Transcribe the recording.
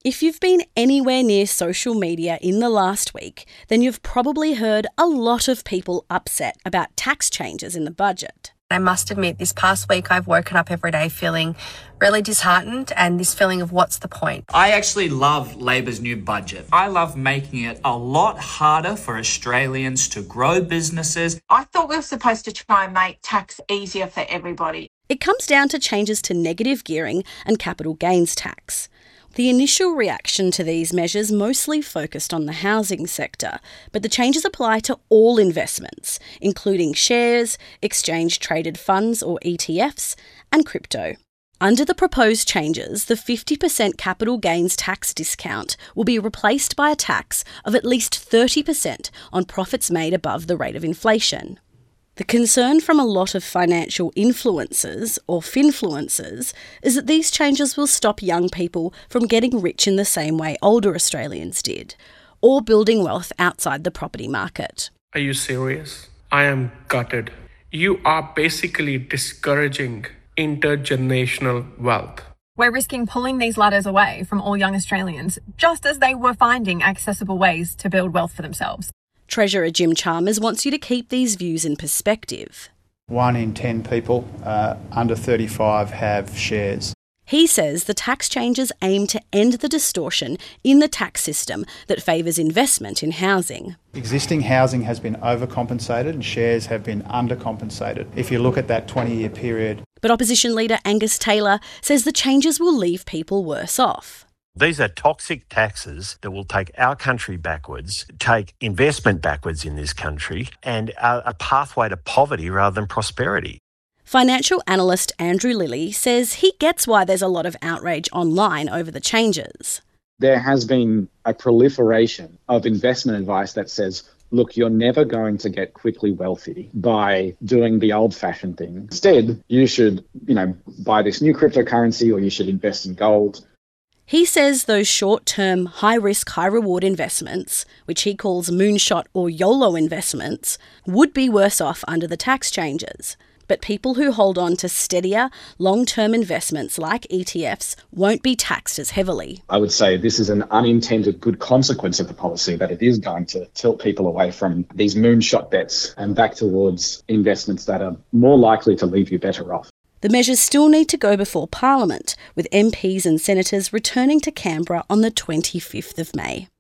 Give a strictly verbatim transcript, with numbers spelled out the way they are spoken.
If you've been anywhere near social media in the last week, then you've probably heard a lot of people upset about tax changes in the budget. I must admit, this past week I've woken up every day feeling really disheartened and this feeling of what's the point. I actually love Labor's new budget. I love making it a lot harder for Australians to grow businesses. I thought we were supposed to try and make tax easier for everybody. It comes down to changes to negative gearing and capital gains tax. The initial reaction to these measures mostly focused on the housing sector, but the changes apply to all investments, including shares, exchange-traded funds or E T Fs, and crypto. Under the proposed changes, the fifty percent capital gains tax discount will be replaced by a tax of at least thirty percent on profits made above the rate of inflation. The concern from a lot of financial influencers, or finfluencers, is that these changes will stop young people from getting rich in the same way older Australians did, or building wealth outside the property market. Are you serious? I am gutted. You are basically discouraging intergenerational wealth. We're risking pulling these ladders away from all young Australians, just as they were finding accessible ways to build wealth for themselves. Treasurer Jim Chalmers wants you to keep these views in perspective. One in ten people uh, under thirty-five have shares. He says the tax changes aim to end the distortion in the tax system that favours investment in housing. Existing housing has been overcompensated and shares have been undercompensated. If you look at that twenty-year period. But opposition leader Angus Taylor says the changes will leave people worse off. These are toxic taxes that will take our country backwards, take investment backwards in this country, and are a pathway to poverty rather than prosperity. Financial analyst Andrew Lilly says he gets why there's a lot of outrage online over the changes. There has been a proliferation of investment advice that says, look, you're never going to get quickly wealthy by doing the old-fashioned thing. Instead, you should, you know, buy this new cryptocurrency or you should invest in gold. He says those short-term, high-risk, high-reward investments, which he calls moonshot or YOLO investments, would be worse off under the tax changes. But people who hold on to steadier, long-term investments like E T Fs won't be taxed as heavily. I would say this is an unintended good consequence of the policy, that it is going to tilt people away from these moonshot bets and back towards investments that are more likely to leave you better off. The measures still need to go before Parliament, with M Ps and senators returning to Canberra on the twenty-fifth of May.